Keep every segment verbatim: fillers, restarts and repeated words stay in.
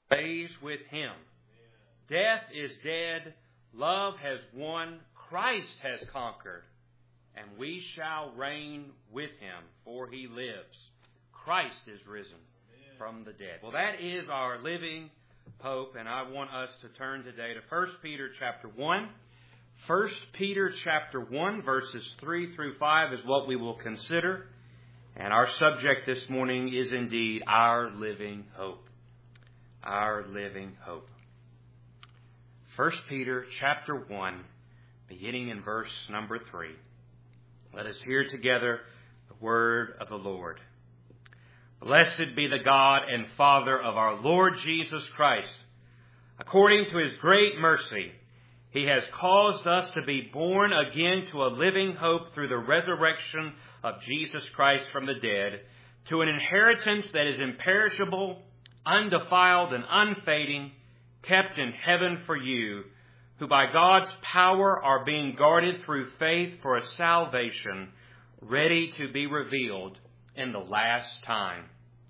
raised with Him. Death is dead. Love has won. Christ has conquered. And we shall reign with Him, for He lives. Christ is risen from the dead. Well, that is our living hope, and I want us to turn today to First Peter chapter one. First Peter chapter one, verses three through five is what we will consider. And our subject this morning is indeed our living hope. Our living hope. First Peter chapter one, beginning in verse number three. Let us hear together the word of the Lord. Blessed be the God and Father of our Lord Jesus Christ. According to His great mercy, He has caused us to be born again to a living hope through the resurrection of Jesus Christ from the dead, to an inheritance that is imperishable, undefiled, and unfading, kept in heaven for you, who by God's power are being guarded through faith for a salvation ready to be revealed in the last time.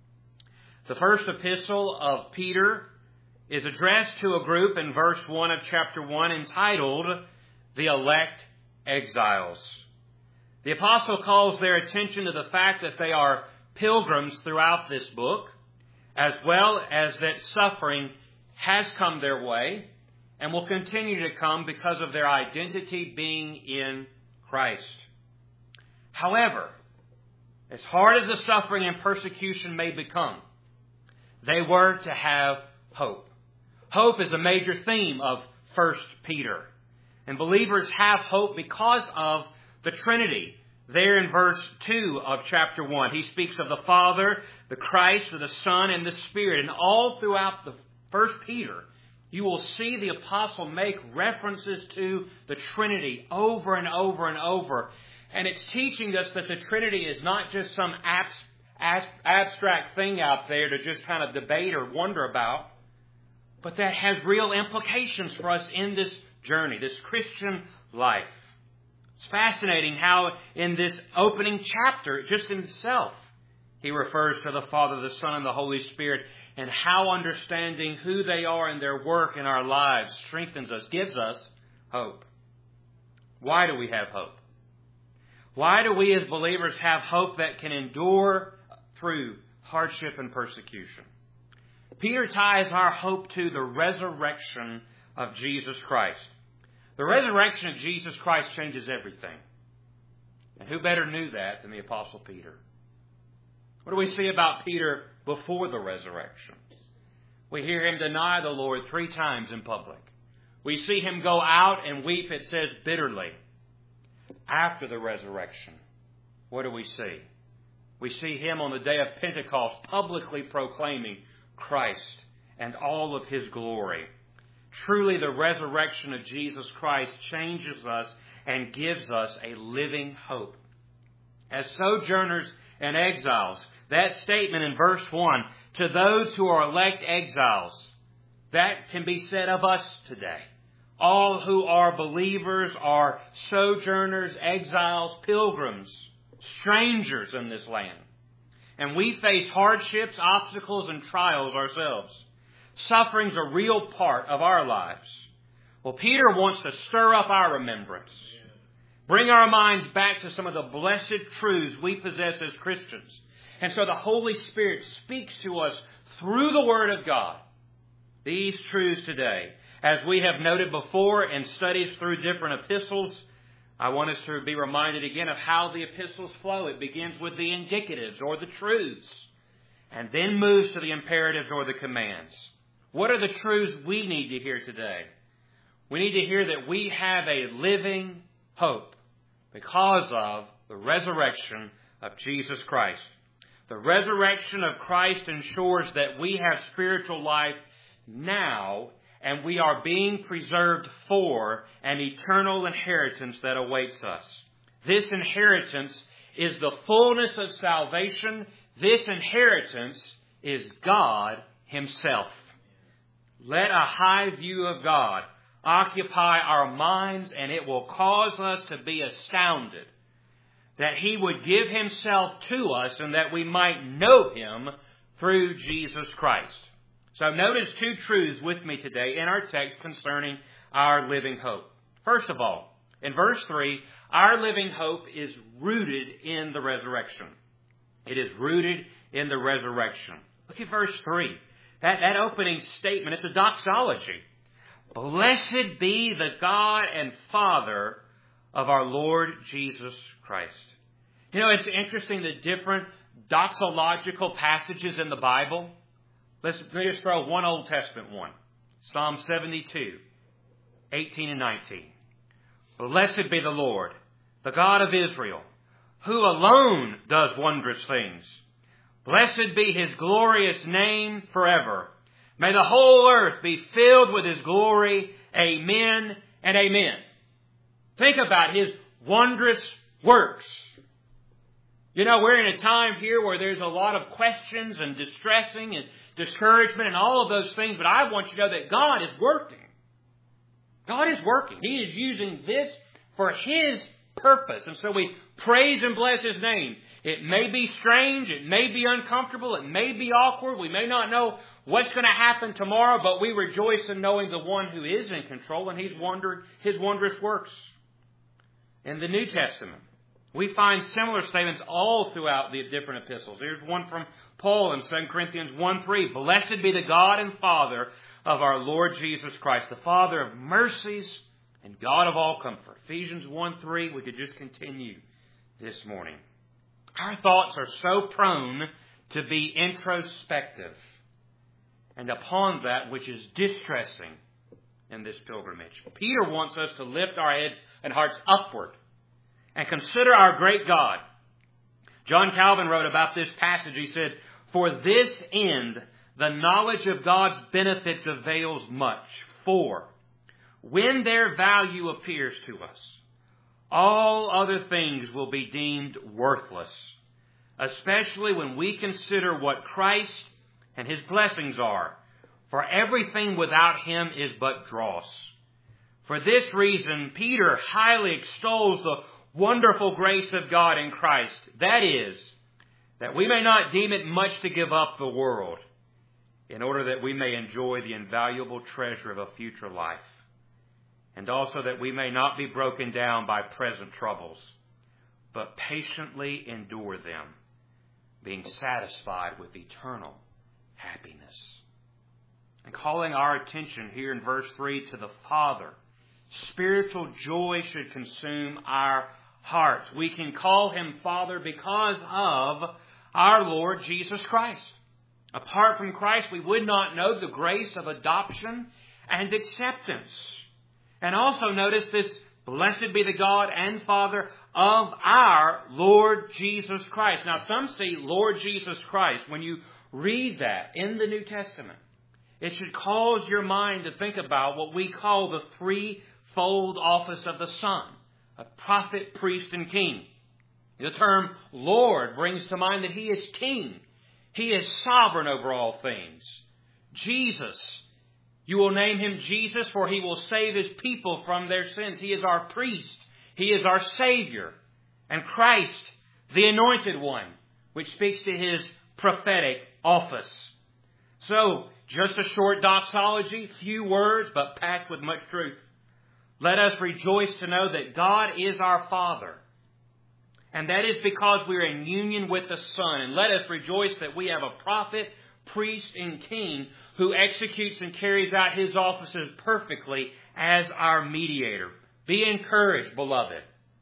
The first epistle of Peter is addressed to a group in verse one of chapter one entitled, The Elect Exiles. The apostle calls their attention to the fact that they are pilgrims throughout this book, as well as that suffering has come their way and will continue to come because of their identity being in Christ. However, as hard as the suffering and persecution may become, they were to have hope. Hope is a major theme of First Peter. And believers have hope because of the Trinity. There in verse two of chapter one, he speaks of the Father, the Christ, the Son, and the Spirit. And all throughout the First Peter, you will see the apostle make references to the Trinity over and over and over. And it's teaching us that the Trinity is not just some abs- ab- abstract thing out there to just kind of debate or wonder about, but that has real implications for us in this journey, this Christian life. It's fascinating how in this opening chapter, just in itself, he refers to the Father, the Son, and the Holy Spirit, and how understanding who they are and their work in our lives strengthens us, gives us hope. Why do we have hope? Why do we as believers have hope that can endure through hardship and persecution? Peter ties our hope to the resurrection of Jesus Christ. The resurrection of Jesus Christ changes everything. And who better knew that than the Apostle Peter? What do we see about Peter before the resurrection? We hear him deny the Lord three times in public. We see him go out and weep, it says, bitterly. After the resurrection, what do we see? We see him on the day of Pentecost publicly proclaiming Christ and all of His glory. Truly, the resurrection of Jesus Christ changes us and gives us a living hope. As sojourners and exiles, that statement in verse one, to those who are elect exiles, that can be said of us today. All who are believers are sojourners, exiles, pilgrims, strangers in this land. And we face hardships, obstacles, and trials ourselves. Suffering's a real part of our lives. Well, Peter wants to stir up our remembrance. Bring our minds back to some of the blessed truths we possess as Christians. And so the Holy Spirit speaks to us through the Word of God. These truths today, as we have noted before in studies through different epistles, I want us to be reminded again of how the epistles flow. It begins with the indicatives or the truths, and then moves to the imperatives or the commands. What are the truths we need to hear today? We need to hear that we have a living hope because of the resurrection of Jesus Christ. The resurrection of Christ ensures that we have spiritual life now, and we are being preserved for an eternal inheritance that awaits us. This inheritance is the fullness of salvation. This inheritance is God Himself. Let a high view of God occupy our minds, and it will cause us to be astounded that He would give Himself to us and that we might know Him through Jesus Christ. So notice two truths with me today in our text concerning our living hope. First of all, in verse three, our living hope is rooted in the resurrection. It is rooted in the resurrection. Look at verse three. That, that opening statement, it's a doxology. Blessed be the God and Father of our Lord Jesus Christ. You know, it's interesting the different doxological passages in the Bible. Let's, let me just throw one Old Testament one. Psalm seventy-two, eighteen and nineteen. Blessed be the Lord, the God of Israel, who alone does wondrous things. Blessed be His glorious name forever. May the whole earth be filled with His glory. Amen and amen. Think about His wondrous works. You know, we're in a time here where there's a lot of questions and distressing and discouragement and all of those things, but I want you to know that God is working. God is working. He is using this for His purpose. And so we praise and bless His name. It may be strange. It may be uncomfortable. It may be awkward. We may not know what's going to happen tomorrow, but we rejoice in knowing the one who is in control and He's wondered His wondrous works. In the New Testament, we find similar statements all throughout the different epistles. Here's one from Paul in Second Corinthians one three. Blessed be the God and Father of our Lord Jesus Christ, the Father of mercies and God of all comfort. Ephesians one three, we could just continue this morning. Our thoughts are so prone to be introspective and upon that which is distressing in this pilgrimage. Peter wants us to lift our heads and hearts upward and consider our great God. John Calvin wrote about this passage. He said, for this end, the knowledge of God's benefits avails much. For when their value appears to us, all other things will be deemed worthless, especially when we consider what Christ and His blessings are. For everything without Him is but dross. For this reason, Peter highly extols the wonderful grace of God in Christ. That is, that we may not deem it much to give up the world, in order that we may enjoy the invaluable treasure of a future life, and also that we may not be broken down by present troubles, but patiently endure them, being satisfied with eternal happiness. And calling our attention here in verse three to the Father, spiritual joy should consume our hearts. We can call Him Father because of our Lord Jesus Christ. Apart from Christ, we would not know the grace of adoption and acceptance. And also notice this, blessed be the God and Father of our Lord Jesus Christ. Now some see Lord Jesus Christ, when you read that in the New Testament, it should cause your mind to think about what we call the threefold office of the Son, a prophet, priest, and king. The term Lord brings to mind that He is King. He is sovereign over all things. Jesus, you will name Him Jesus, for He will save His people from their sins. He is our priest. He is our Savior. And Christ, the Anointed One, which speaks to His prophetic office. So, just a short doxology, few words, but packed with much truth. Let us rejoice to know that God is our Father. And that is because we are in union with the Son. And let us rejoice that we have a prophet, priest, and king who executes and carries out His offices perfectly as our mediator. Be encouraged, beloved,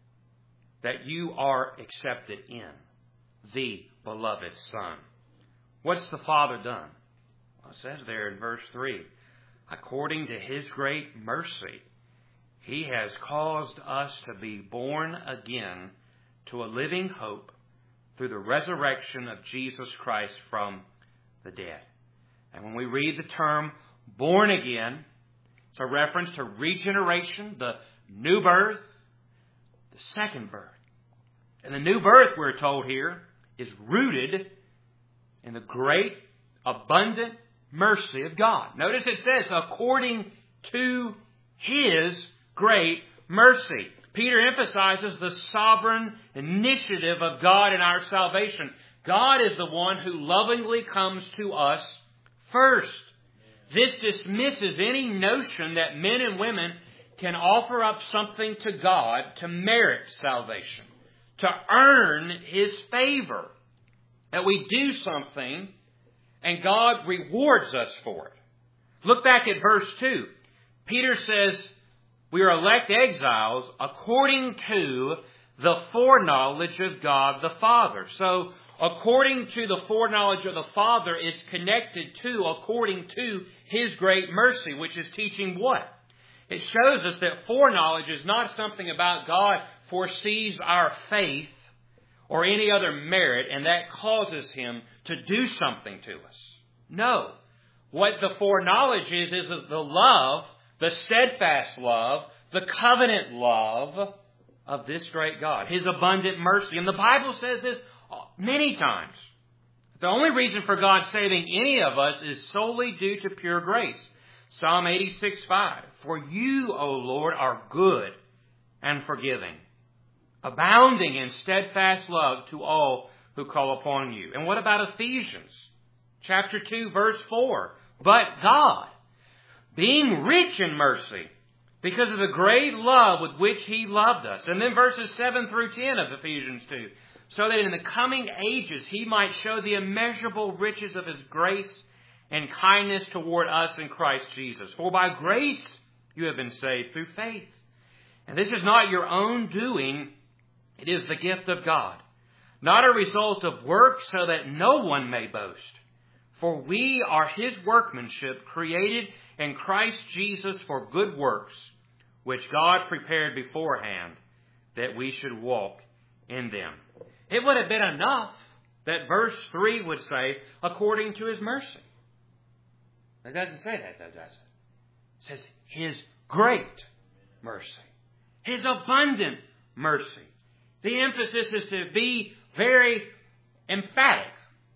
that you are accepted in the beloved Son. What's the Father done? Well, it says there in verse three, according to His great mercy, He has caused us to be born again to a living hope through the resurrection of Jesus Christ from the dead. And when we read the term born again, it's a reference to regeneration, the new birth, the second birth. And the new birth, we're told here, is rooted in the great, abundant mercy of God. Notice it says, according to His great mercy. Peter emphasizes the sovereign initiative of God in our salvation. God is the one who lovingly comes to us first. This dismisses any notion that men and women can offer up something to God to merit salvation, to earn His favor. That we do something and God rewards us for it. Look back at verse two. Peter says, we are elect exiles according to the foreknowledge of God the Father. So, according to the foreknowledge of the Father is connected to, according to His great mercy, which is teaching what? It shows us that foreknowledge is not something about God foresees our faith or any other merit, and that causes Him to do something to us. No. What the foreknowledge is, is the love, the steadfast love, the covenant love of this great God, His abundant mercy. And the Bible says this many times. The only reason for God saving any of us is solely due to pure grace. Psalm eighty-six five. For you, O Lord, are good and forgiving, abounding in steadfast love to all who call upon you. And what about Ephesians chapter two, verse four? But God, being rich in mercy, because of the great love with which He loved us. And then verses seven through ten of Ephesians two. So that in the coming ages He might show the immeasurable riches of His grace and kindness toward us in Christ Jesus. For by grace you have been saved through faith. And this is not your own doing, it is the gift of God, not a result of works, so that no one may boast. For we are His workmanship, created in Christ Jesus for good works, which God prepared beforehand that we should walk in them. It would have been enough that verse three would say, according to His mercy. It doesn't say that, though, does it? It says His great mercy. His abundant mercy. The emphasis is to be very emphatic.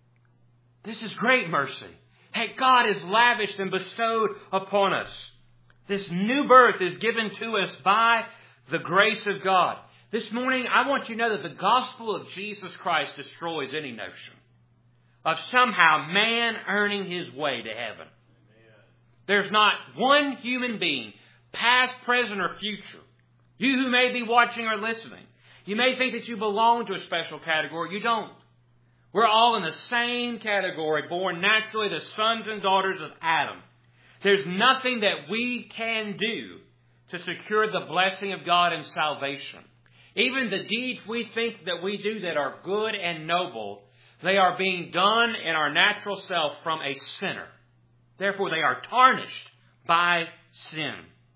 This is great mercy. Hey, God is lavished and bestowed upon us. This new birth is given to us by the grace of God. This morning, I want you to know that the gospel of Jesus Christ destroys any notion of somehow man earning his way to heaven. There's not one human being, past, present, or future. You who may be watching or listening, you may think that you belong to a special category. You don't. We're all in the same category, born naturally the sons and daughters of Adam. There's nothing that we can do to secure the blessing of God and salvation. Even the deeds we think that we do that are good and noble, they are being done in our natural self from a sinner. Therefore, they are tarnished by sin.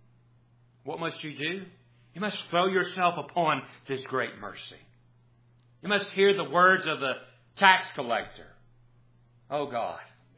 What must you do? You must throw yourself upon this great mercy. You must hear the words of the tax collector. Oh God,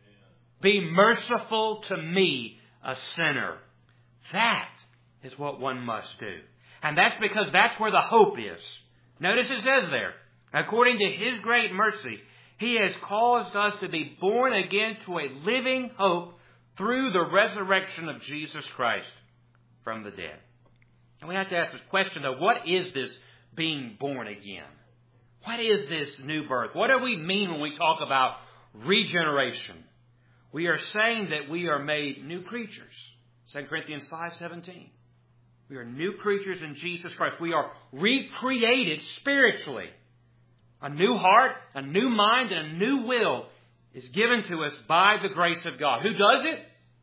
be merciful to me, a sinner. That is what one must do. And that's because that's where the hope is. Notice it says there, according to His great mercy, He has caused us to be born again to a living hope through the resurrection of Jesus Christ from the dead. And we have to ask this question, though, what is this being born again? What is this new birth? What do we mean when we talk about regeneration? We are saying that we are made new creatures. Second Corinthians five seventeen. We are new creatures in Jesus Christ. We are recreated spiritually. A new heart, a new mind, and a new will is given to us by the grace of God. Who does it?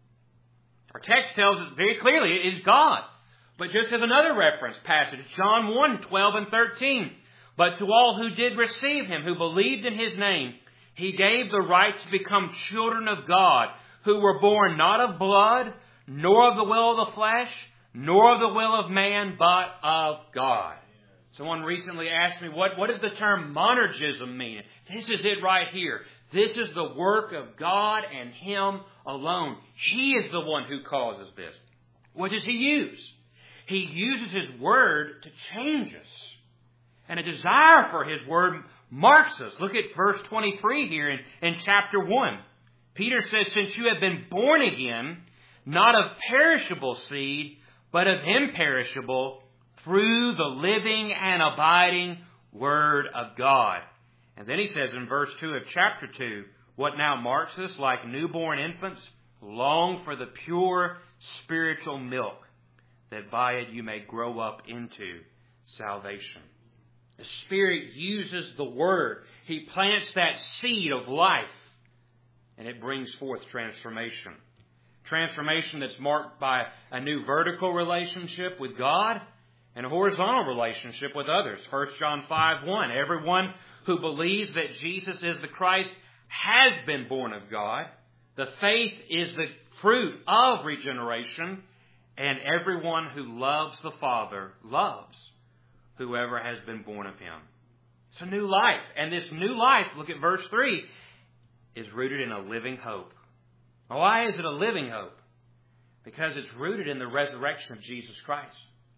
Our text tells us very clearly it is God. But just as another reference passage, John one twelve and thirteen. But to all who did receive Him, who believed in His name, He gave the right to become children of God, who were born not of blood, nor of the will of the flesh, nor of the will of man, but of God. Someone recently asked me, what, what does the term monergism mean? This is it right here. This is the work of God and Him alone. He is the one who causes this. What does He use? He uses His Word to change us. And a desire for His Word marks us. Look at verse twenty-three here in, in chapter one. Peter says, since you have been born again, not of perishable seed, but of imperishable, through the living and abiding Word of God. And then he says in verse two of chapter two, what now marks us like newborn infants, long for the pure spiritual milk, that by it you may grow up into salvation. The Spirit uses the Word. He plants that seed of life, and it brings forth transformation. Transformation that's marked by a new vertical relationship with God and a horizontal relationship with others. First John five one, everyone who believes that Jesus is the Christ has been born of God. The faith is the fruit of regeneration, and everyone who loves the Father loves whoever has been born of Him. It's a new life. And this new life, look at verse three, is rooted in a living hope. Why is it a living hope? Because it's rooted in the resurrection of Jesus Christ.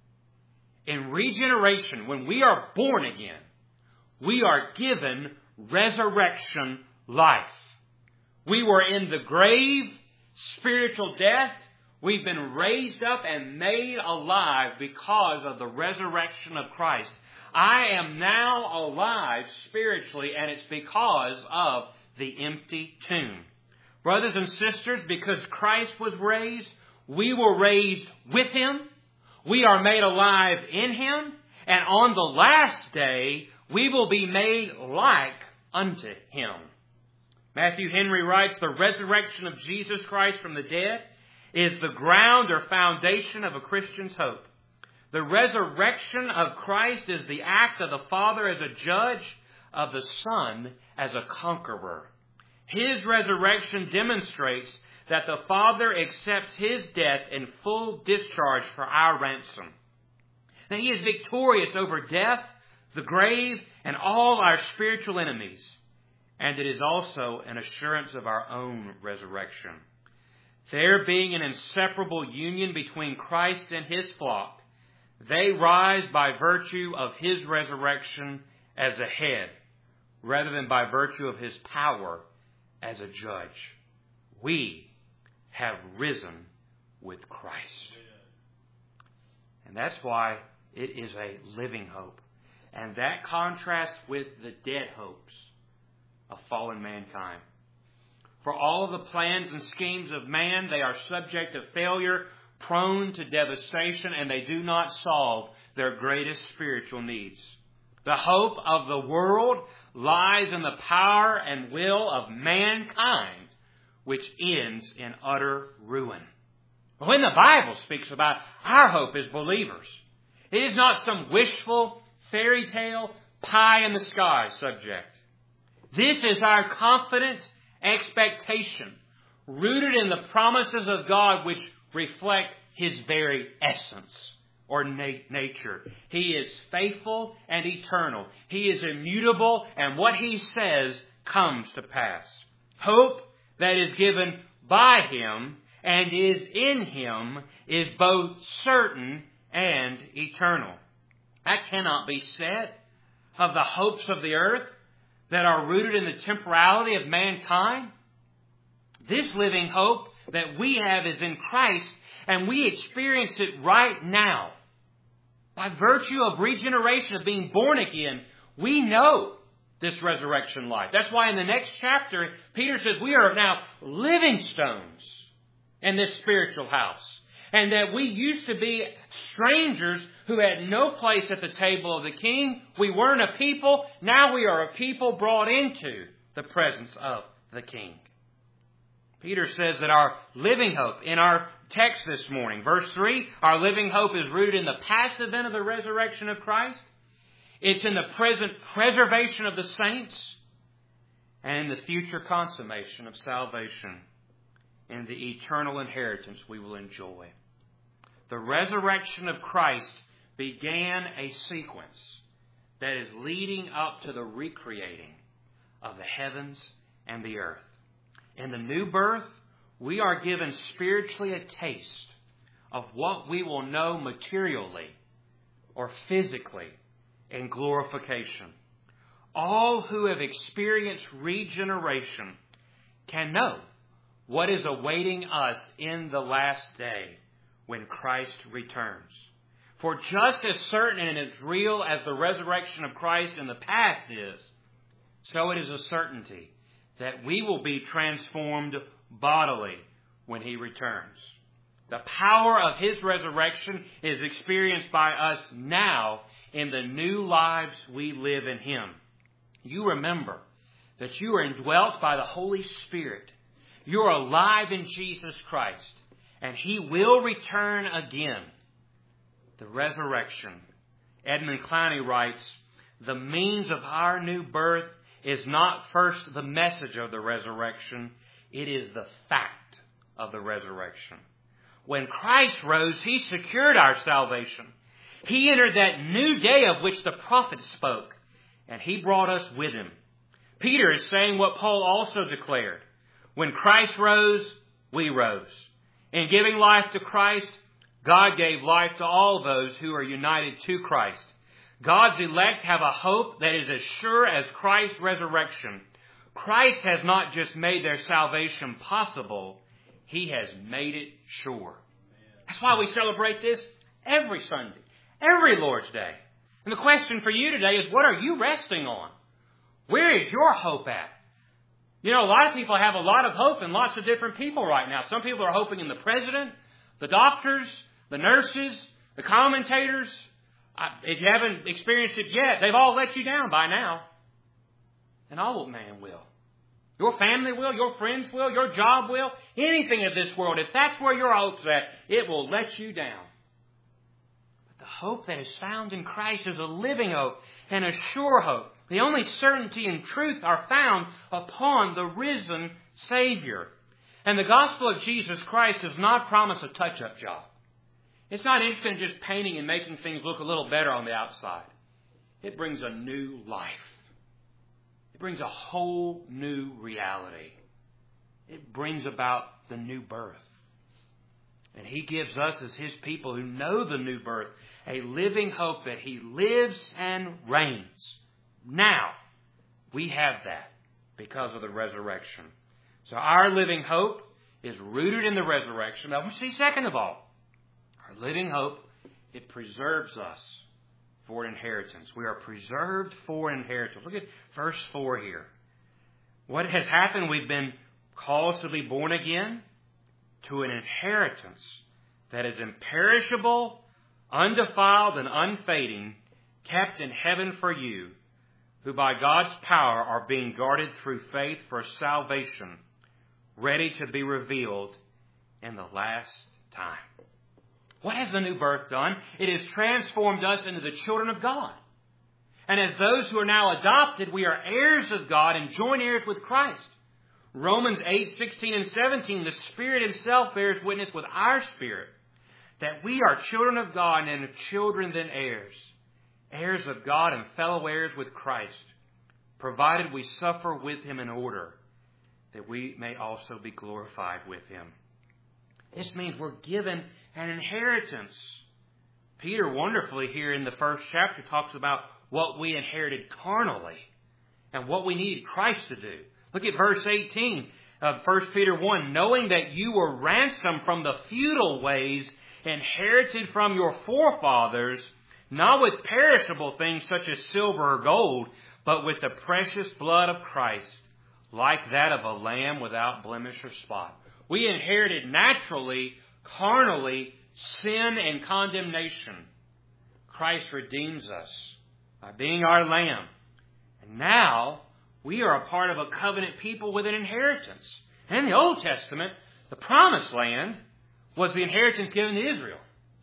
In regeneration, when we are born again, we are given resurrection life. We were in the grave, spiritual death. We've been raised up and made alive because of the resurrection of Christ. I am now alive spiritually, and it's because of the empty tomb. Brothers and sisters, because Christ was raised, we were raised with Him. We are made alive in Him. And on the last day, we will be made like unto Him. Matthew Henry writes, the resurrection of Jesus Christ from the dead is the ground or foundation of a Christian's hope. The resurrection of Christ is the act of the Father as a judge, of the Son as a conqueror. His resurrection demonstrates that the Father accepts His death in full discharge for our ransom. That He is victorious over death, the grave, and all our spiritual enemies. And it is also an assurance of our own resurrection. There being an inseparable union between Christ and His flock, they rise by virtue of His resurrection as a head, rather than by virtue of His power as a judge. We have risen with Christ. And that's why it is a living hope. And that contrasts with the dead hopes of fallen mankind. For all the plans and schemes of man, they are subject to failure, prone to devastation, and they do not solve their greatest spiritual needs. The hope of the world lies in the power and will of mankind, which ends in utter ruin. When the Bible speaks about our hope as believers, it is not some wishful, fairy tale, pie in the sky subject. This is our confident expectation, rooted in the promises of God, which reflect His very essence or na- nature. He is faithful and eternal. He is immutable, and what He says comes to pass. Hope that is given by Him and is in Him is both certain and eternal. That cannot be said of the hopes of the earth that are rooted in the temporality of mankind. This living hope that we have is in Christ, and we experience it right now. By virtue of regeneration, of being born again, we know this resurrection life. That's why in the next chapter, Peter says we are now living stones in this spiritual house. And that we used to be strangers who had no place at the table of the King. We weren't a people. Now we are a people brought into the presence of the King. Peter says that our living hope in our text this morning, verse three, our living hope is rooted in the past event of the resurrection of Christ. It's in the present preservation of the saints and in the future consummation of salvation and the eternal inheritance we will enjoy. The resurrection of Christ began a sequence that is leading up to the recreating of the heavens and the earth. In the new birth, we are given spiritually a taste of what we will know materially or physically in glorification. All who have experienced regeneration can know what is awaiting us in the last day when Christ returns. For just as certain and as real as the resurrection of Christ in the past is, so it is a certainty that we will be transformed bodily when He returns. The power of His resurrection is experienced by us now in the new lives we live in Him. You remember that you are indwelt by the Holy Spirit. You are alive in Jesus Christ, and He will return again. The resurrection. Edmund Clowney writes, the means of our new birth is not first the message of the resurrection, it is the fact of the resurrection. When Christ rose, He secured our salvation. He entered that new day of which the prophets spoke, and He brought us with Him. Peter is saying what Paul also declared. When Christ rose, we rose. In giving life to Christ, God gave life to all those who are united to Christ. God's elect have a hope that is as sure as Christ's resurrection. Christ has not just made their salvation possible, He has made it sure. That's why we celebrate this every Sunday, every Lord's Day. And the question for you today is, what are you resting on? Where is your hope at? You know, a lot of people have a lot of hope in lots of different people right now. Some people are hoping in the president, the doctors, the nurses, the commentators. If you haven't experienced it yet, they've all let you down by now. An old man will. Your family will, your friends will, your job will, anything of this world. If that's where your hope's at, it will let you down. But the hope that is found in Christ is a living hope and a sure hope. The only certainty and truth are found upon the risen Savior. And the gospel of Jesus Christ does not promise a touch-up job. It's not interested in just painting and making things look a little better on the outside. It brings a new life. It brings a whole new reality. It brings about the new birth. And He gives us as His people who know the new birth a living hope that He lives and reigns. Now, we have that because of the resurrection. So our living hope is rooted in the resurrection. Now, see, second of all, our living hope, it preserves us for an inheritance. We are preserved for an inheritance. Look at verse four here. What has happened? We've been called to be born again to an inheritance that is imperishable, undefiled, and unfading, kept in heaven for you, who by God's power are being guarded through faith for salvation, ready to be revealed in the last time. What has the new birth done? It has transformed us into the children of God. And as those who are now adopted, we are heirs of God and joint heirs with Christ. Romans eight, sixteen and seventeen, the Spirit Himself bears witness with our spirit that we are children of God and children then heirs, heirs of God and fellow heirs with Christ, provided we suffer with Him in order that we may also be glorified with Him. This means we're given an inheritance. Peter wonderfully here in the first chapter talks about what we inherited carnally and what we needed Christ to do. Look at verse eighteen of First Peter one. Knowing that you were ransomed from the futile ways inherited from your forefathers, not with perishable things such as silver or gold, but with the precious blood of Christ, like that of a lamb without blemish or spot. We inherited naturally, carnally, sin and condemnation. Christ redeems us by being our lamb. And now we are a part of a covenant people with an inheritance. And in the Old Testament, the promised land was the inheritance given to Israel.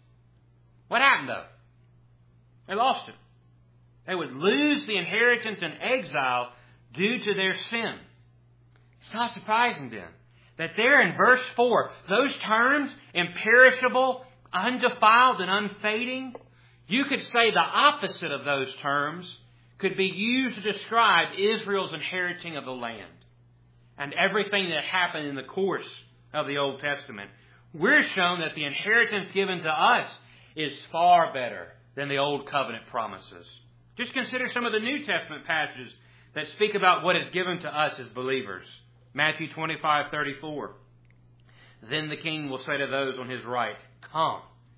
What happened though? They lost it. They would lose the inheritance in exile due to their sin. It's not surprising then that there in verse four, those terms, imperishable, undefiled, and unfading, you could say the opposite of those terms could be used to describe Israel's inheriting of the land and everything that happened in the course of the Old Testament. We're shown that the inheritance given to us is far better than the Old Covenant promises. Just consider some of the New Testament passages that speak about what is given to us as believers. Matthew twenty-five, thirty-four. Then the King will say to those on His right, come,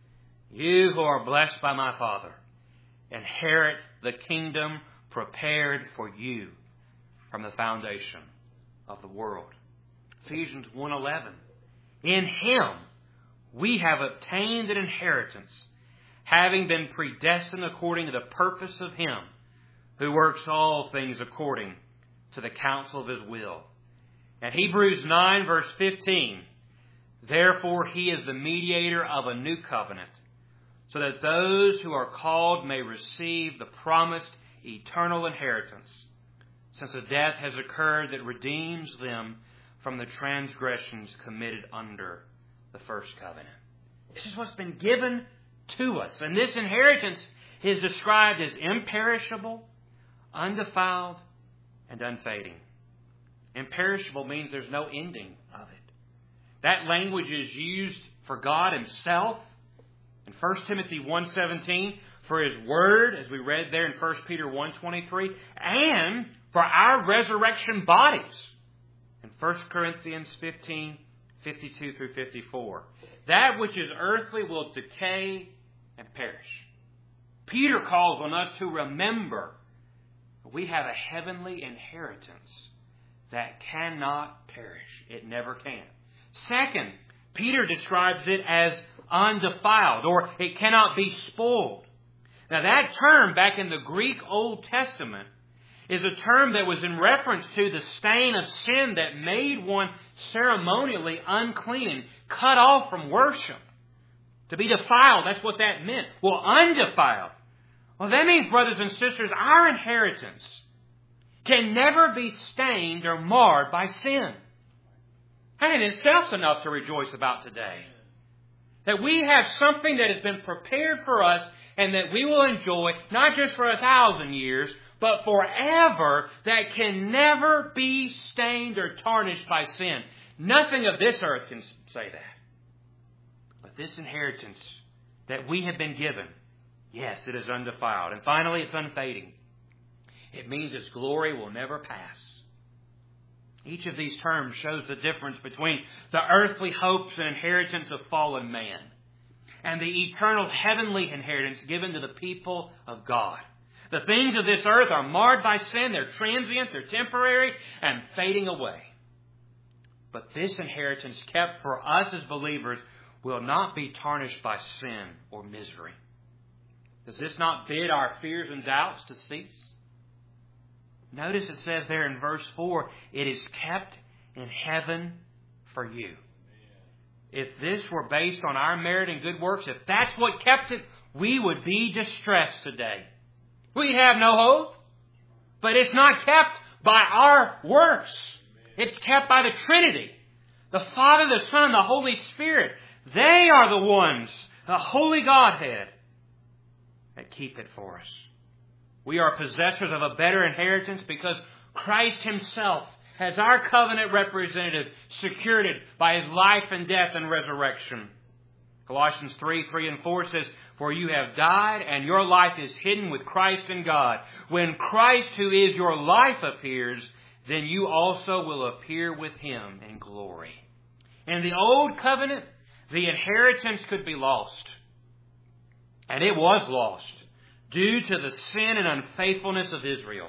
you who are blessed by my Father, inherit the kingdom prepared for you from the foundation of the world. Ephesians one eleven. In Him we have obtained an inheritance, having been predestined according to the purpose of Him who works all things according to the counsel of His will. And Hebrews nine verse fifteen, therefore He is the mediator of a new covenant, so that those who are called may receive the promised eternal inheritance, since a death has occurred that redeems them from the transgressions committed under the first covenant. This is what's been given to us. And this inheritance is described as imperishable, undefiled, and unfading. Imperishable means there's no ending of it. That language is used for God Himself in First Timothy one seventeen, for His Word, as we read there in First Peter one twenty-three, and for our resurrection bodies in First Corinthians fifteen fifty-two through fifty-four. That which is earthly will decay and perish. Peter calls on us to remember we have a heavenly inheritance that cannot perish. It never can. Second, Peter describes it as undefiled, or it cannot be spoiled. Now that term back in the Greek Old Testament is a term that was in reference to the stain of sin that made one ceremonially unclean and cut off from worship. To be defiled, that's what that meant. Well, undefiled. Well, that means, brothers and sisters, our inheritance can never be stained or marred by sin. And in itself enough to rejoice about today. That we have something that has been prepared for us and that we will enjoy not just for a thousand years, but forever, that can never be stained or tarnished by sin. Nothing of this earth can say that. But this inheritance that we have been given, yes, it is undefiled. And finally, it's unfading. It means its glory will never pass. Each of these terms shows the difference between the earthly hopes and inheritance of fallen man and the eternal heavenly inheritance given to the people of God. The things of this earth are marred by sin. They're transient, they're temporary, and fading away. But this inheritance kept for us as believers will not be tarnished by sin or misery. Does this not bid our fears and doubts to cease? Notice it says there in verse four, it is kept in heaven for you. If this were based on our merit and good works, if that's what kept it, we would be distressed today. We have no hope. But it's not kept by our works. It's kept by the Trinity. The Father, the Son, and the Holy Spirit. They are the ones, the Holy Godhead, that keep it for us. We are possessors of a better inheritance because Christ Himself, as our covenant representative, secured it by His life and death and resurrection. Colossians three, three and four says, for you have died and your life is hidden with Christ in God. When Christ, who is your life, appears, then you also will appear with Him in glory. In the old covenant, the inheritance could be lost. And it was lost due to the sin and unfaithfulness of Israel.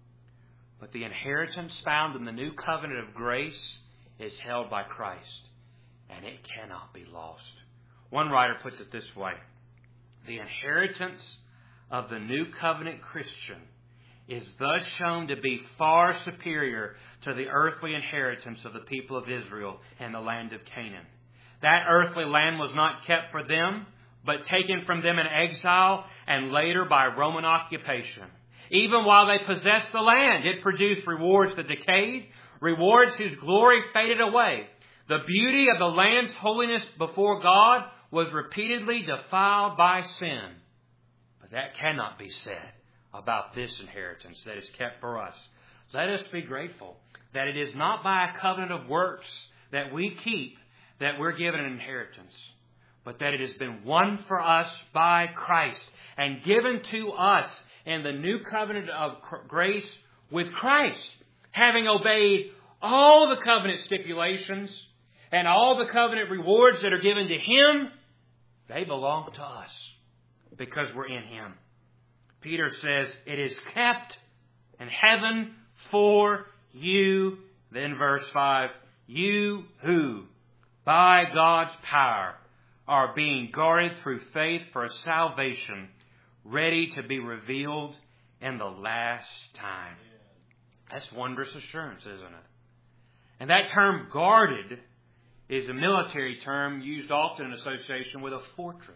But the inheritance found in the new covenant of grace is held by Christ, and it cannot be lost. One writer puts it this way. The inheritance of the new covenant Christian is thus shown to be far superior to the earthly inheritance of the people of Israel in the land of Canaan. That earthly land was not kept for them, but taken from them in exile and later by Roman occupation. Even while they possessed the land, it produced rewards that decayed, rewards whose glory faded away. The beauty of the land's holiness before God was repeatedly defiled by sin. But that cannot be said about this inheritance that is kept for us. Let us be grateful that it is not by a covenant of works that we keep that we're given an inheritance, but that it has been won for us by Christ and given to us in the new covenant of grace with Christ, having obeyed all the covenant stipulations and all the covenant rewards that are given to Him. They belong to us because we're in Him. Peter says, it is kept in heaven for you. Then verse five, you who by God's power, are being guarded through faith for a salvation ready to be revealed in the last time. That's wondrous assurance, isn't it? And that term guarded is a military term used often in association with a fortress.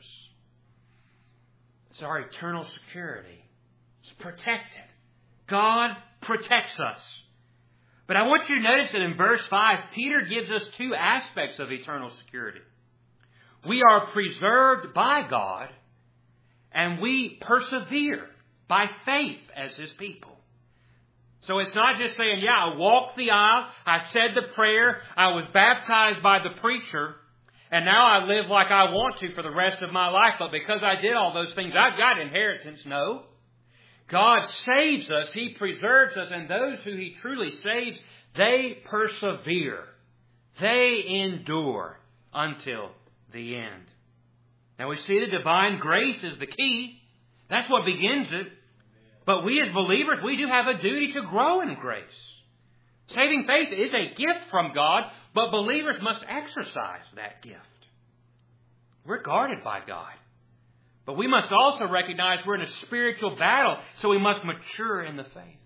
It's our eternal security. It's protected. God protects us. But I want you to notice that in verse five, Peter gives us two aspects of eternal security. We are preserved by God, and we persevere by faith as His people. So it's not just saying, yeah, I walked the aisle, I said the prayer, I was baptized by the preacher, and now I live like I want to for the rest of my life, but because I did all those things, I've got inheritance. No. God saves us, He preserves us, and those who He truly saves, they persevere. They endure until the end. Now we see the divine grace is the key. That's what begins it. But we as believers, we do have a duty to grow in grace. Saving faith is a gift from God, but believers must exercise that gift. We're guarded by God. But we must also recognize we're in a spiritual battle, so we must mature in the faith.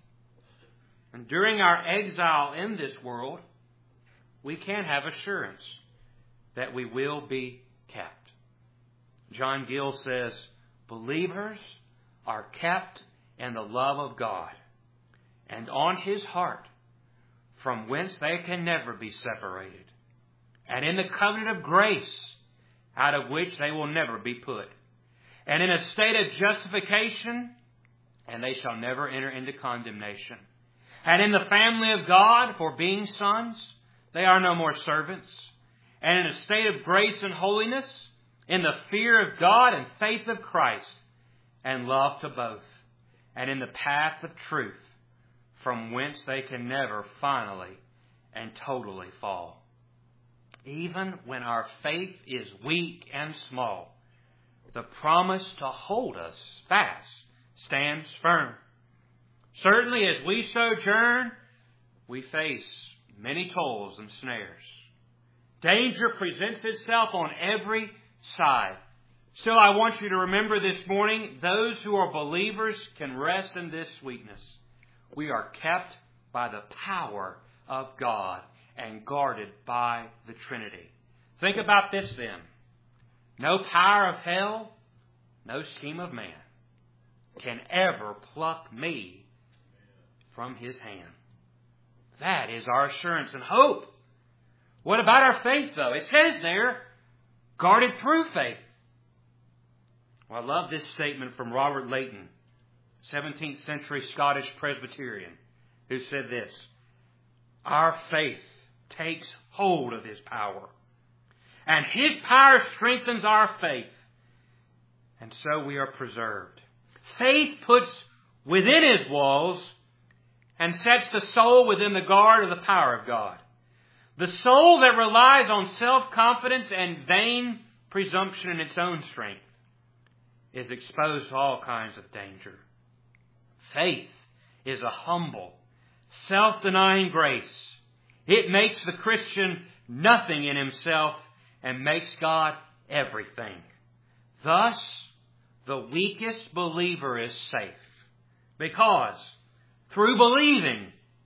And during our exile in this world, we can have assurance that we will be kept. John Gill says, believers are kept in the love of God and on His heart, from whence they can never be separated, and in the covenant of grace, out of which they will never be put, and in a state of justification, and they shall never enter into condemnation, and in the family of God, for being sons, they are no more servants, and in a state of grace and holiness, in the fear of God and faith of Christ, and love to both, and in the path of truth, from whence they can never finally and totally fall. Even when our faith is weak and small, the promise to hold us fast stands firm. Certainly as we sojourn, we face many toils and snares. Danger presents itself on every side. Still, I want you to remember this morning, those who are believers can rest in this sweetness. We are kept by the power of God and guarded by the Trinity. Think about this then. No power of hell, no scheme of man can ever pluck me from His hand. That is our assurance and hope. What about our faith, though? It says there, guarded through faith. Well, I love this statement from Robert Leighton, seventeenth century Scottish Presbyterian, who said this, our faith takes hold of His power, and His power strengthens our faith, and so we are preserved. Faith puts within His walls and sets the soul within the guard of the power of God. The soul that relies on self-confidence and vain presumption in its own strength is exposed to all kinds of danger. Faith is a humble, self-denying grace. It makes the Christian nothing in himself and makes God everything. Thus, the weakest believer is safe because through believing,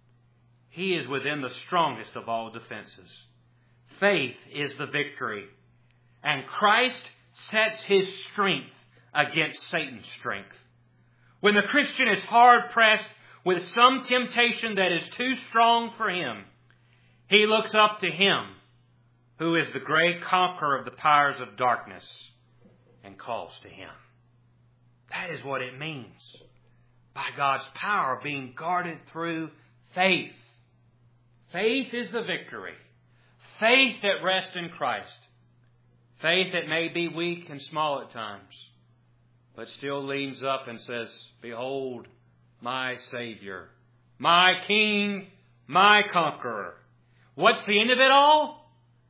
he is within the strongest of all defenses. Faith is the victory, and Christ sets His strength against Satan's strength. When the Christian is hard-pressed with some temptation that is too strong for him, he looks up to Him who is the great conqueror of the powers of darkness and calls to Him. That is what it means by God's power being guarded through faith. Faith is the victory. Faith that rests in Christ. Faith that may be weak and small at times, but still leans up and says, behold, my Savior, my King, my Conqueror. What's the end of it all?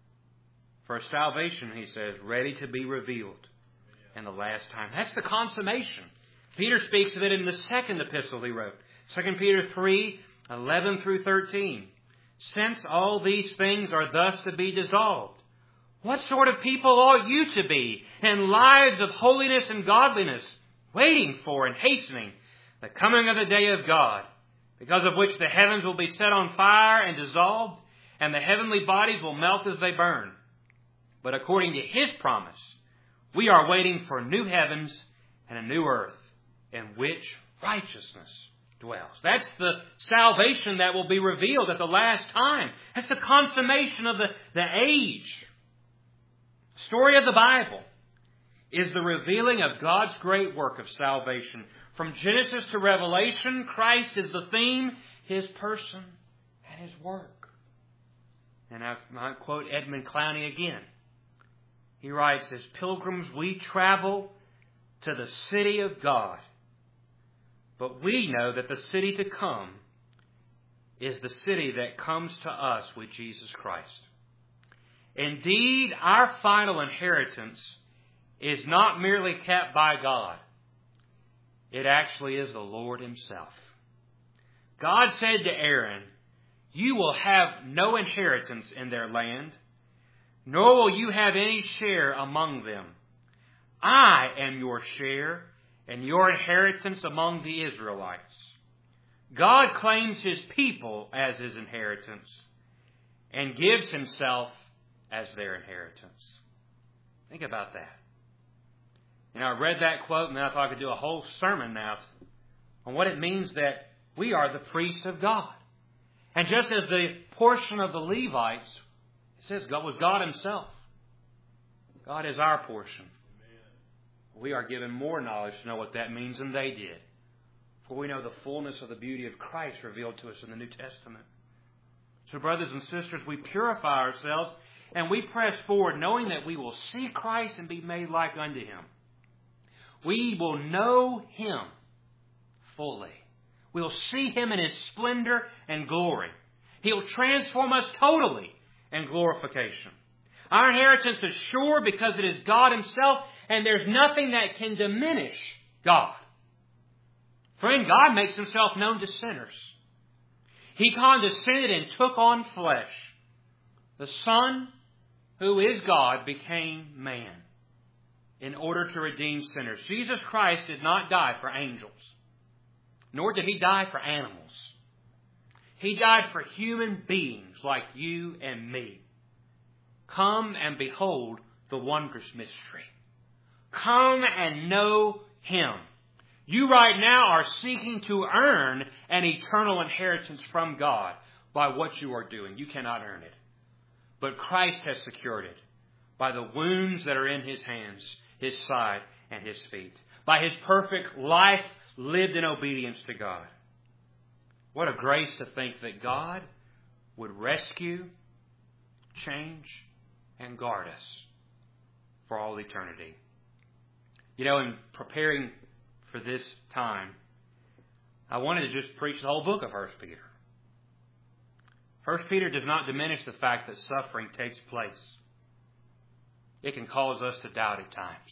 For salvation, he says, ready to be revealed in the last time. That's the consummation. Peter speaks of it in the second epistle he wrote, Second Peter three, eleven through thirteen. Since all these things are thus to be dissolved, What sort of people ought you to be in lives of holiness and godliness, waiting for and hastening the coming of the day of God, because of which the heavens will be set on fire and dissolved, and the heavenly bodies will melt as they burn. But according to His promise, we are waiting for new heavens and a new earth, in which righteousness dwells. That's the salvation that will be revealed at the last time. That's the consummation of the, the age. The story of the Bible is the revealing of God's great work of salvation. From Genesis to Revelation, Christ is the theme, His person and His work. And I might quote Edmund Clowney again. He writes, as pilgrims we travel to the city of God, but we know that the city to come is the city that comes to us with Jesus Christ. Indeed, our final inheritance is not merely kept by God. It actually is the Lord Himself. God said to Aaron, you will have no inheritance in their land, nor will you have any share among them. I am your share and your inheritance among the Israelites. God claims His people as His inheritance and gives Himself as their inheritance. Think about that. You know, I read that quote and then I thought I could do a whole sermon now on what it means that we are the priests of God. And just as the portion of the Levites, it says God was God Himself. God is our portion. We are given more knowledge to know what that means than they did. For we know the fullness of the beauty of Christ revealed to us in the New Testament. So brothers and sisters, we purify ourselves and we press forward knowing that we will see Christ and be made like unto Him. We will know Him fully. We'll see Him in His splendor and glory. He'll transform us totally in glorification. Our inheritance is sure because it is God Himself, and there's nothing that can diminish God. Friend, God makes Himself known to sinners. He condescended and took on flesh. The Son, who is God, became man in order to redeem sinners. Jesus Christ did not die for angels, nor did He die for animals. He died for human beings like you and me. Come and behold the wondrous mystery. Come and know Him. You right now are seeking to earn an eternal inheritance from God by what you are doing. You cannot earn it. But Christ has secured it by the wounds that are in His hands, His side, and His feet. By His perfect life lived in obedience to God. What a grace to think that God would rescue, change, and guard us for all eternity. You know, in preparing for this time, I wanted to just preach the whole book of First Peter. First Peter does not diminish the fact that suffering takes place. It can cause us to doubt at times.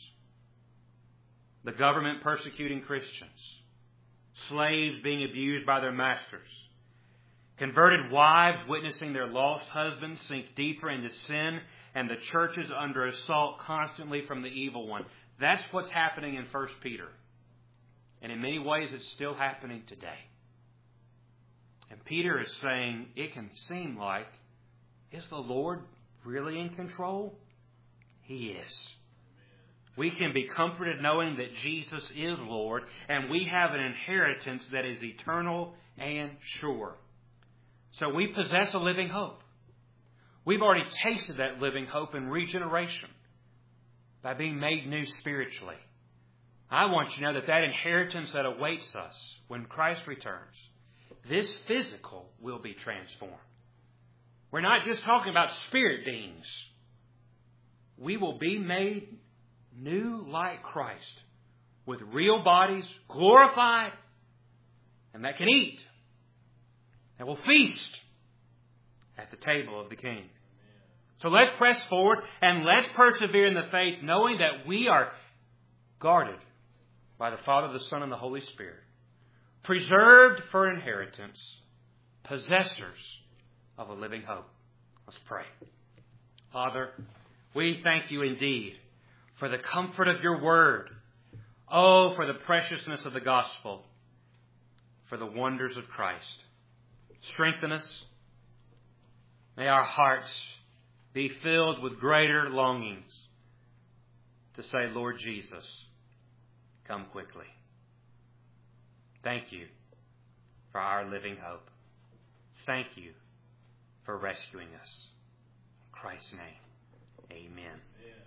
The government persecuting Christians, slaves being abused by their masters, converted wives witnessing their lost husbands sink deeper into sin, and the churches under assault constantly from the evil one. That's what's happening in First Peter. And in many ways, it's still happening today. And Peter is saying, it can seem like, is the Lord really in control? He is. We can be comforted knowing that Jesus is Lord, and we have an inheritance that is eternal and sure. So we possess a living hope. We've already tasted that living hope in regeneration by being made new spiritually. I want you to know that that inheritance that awaits us when Christ returns, this physical will be transformed. We're not just talking about spirit beings. We will be made new like Christ, with real bodies, glorified, and that can eat, and will feast at the table of the King. So let's press forward and let's persevere in the faith, knowing that we are guarded by the Father, the Son, and the Holy Spirit, preserved for inheritance, possessors of a living hope. Let's pray. Father, We thank you indeed for the comfort of your word. Oh, for the preciousness of the gospel, for the wonders of Christ. Strengthen us. May our hearts be filled with greater longings to say, Lord Jesus, come quickly. Thank you for our living hope. Thank you for rescuing us. In Christ's name, amen.